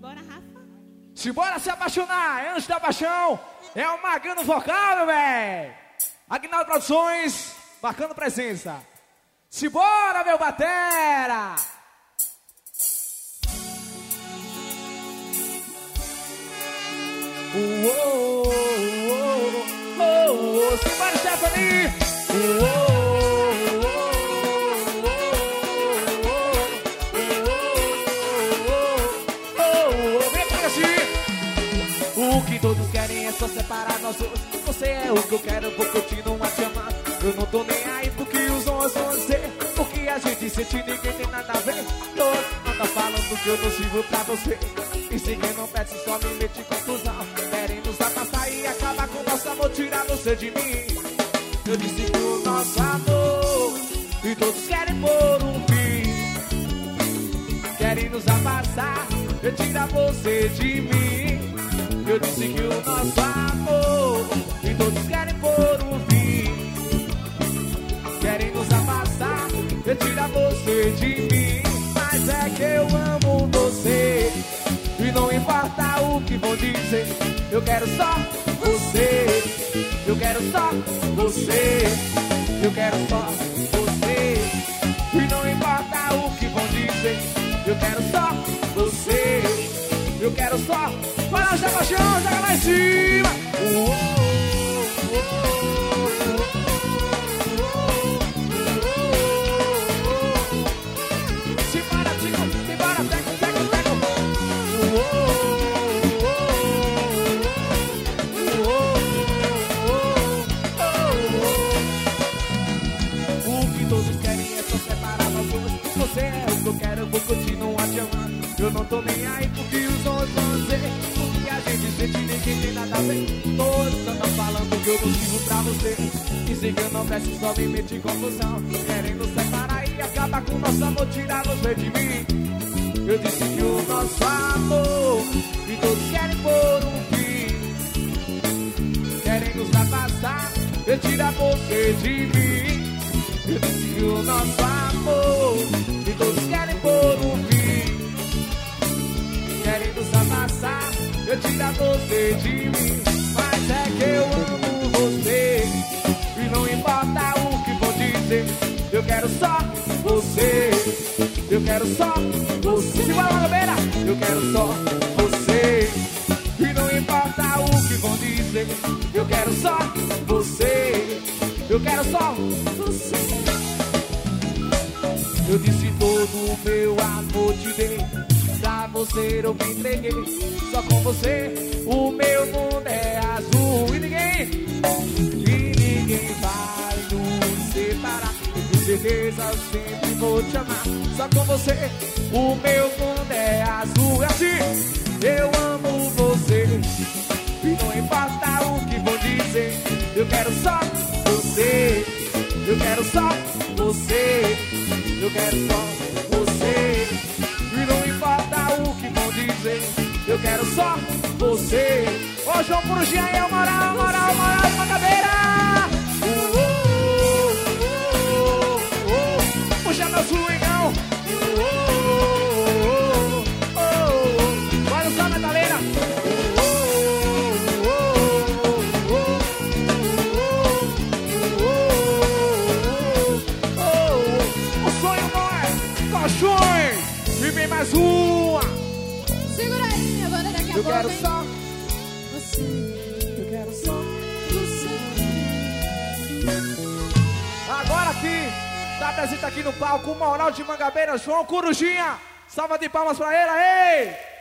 Bora, Rafa. Simbora se apaixonar, é Anjo da Paixão. É o Magano Vocal, meu véi. Aguinaldo Produções, marcando presença. Simbora, meu batera. Simbora, Stephanie. O que todos querem é só separar nós dois. Você é o que eu quero, vou continuar te amando. Eu não tô nem aí porque os homens vão dizer. Porque a gente sente, ninguém tem nada a ver. Todos andam falando que eu não sirvo pra você. E se quem não peça só me mete em confusão. Querem nos afastar e acabar com o nosso amor, tirar você de mim. Eu disse que o nosso amor e todos querem pôr um fim. Querem nos afastar e tirar você de mim. Eu disse que o nosso amor e todos querem pôr um fim. Querem nos afastar e tirar você de mim. Mas é que eu amo você e não importa o que vão dizer. Eu quero só você. Eu quero só você. Eu quero só você. E não importa o que vão dizer. Eu quero só você. Eu quero só. Para Anjo da Paixão, joga lá em cima. Simbora, Tico, simbora, teco, teco, teco. O que todos querem é só separar nós dois. Você é o que eu quero, eu vou continuar te amando. Eu não tô nem aí porque os outros vão dizer. Porque a gente sente, ninguém tem nada a ver. Todos andam falando que eu não sirvo pra você. E se que eu não peço, só me mete em confusão. Querendo separar e acabar com o nosso amor, tirar você de mim. Eu disse que o nosso amor e todos querem pôr um fim. Querem nos afastar e tirar você de mim. Eu disse que o nosso amor e todos querem pôr um fim. Querem nos amassar, eu tirar você de mim. Mas é que eu amo você e não importa o que vão dizer. Eu quero só você. Eu quero só você. Simbora, Magabeira. Eu quero só você e não importa o que vão dizer. Eu quero só você. Eu quero só você. Eu disse todo o meu amor te dei. Pra você eu me entreguei. Só com você o meu mundo é azul. E ninguém vai nos separar. Com certeza eu sempre vou te amar. Só com você o meu mundo é azul. É assim, eu amo você e não importa o que vão dizer. Eu quero só você. Eu quero só você. Eu quero só você. E não importa o que vão dizer. Eu quero só você. Ô, João Corujinha aí, moral, moral, moral, Magabeira. Puxa meu swingão. Vai no só, metaleira. O sonho não é colchões. E vem mais uma. Segura aí, agora daqui a pouco. Eu quero hein? só você. Eu quero só você. Agora aqui, tá presente aqui no palco o Moral de Mangabeira, João Corujinha. Salva de palmas pra ele, ei!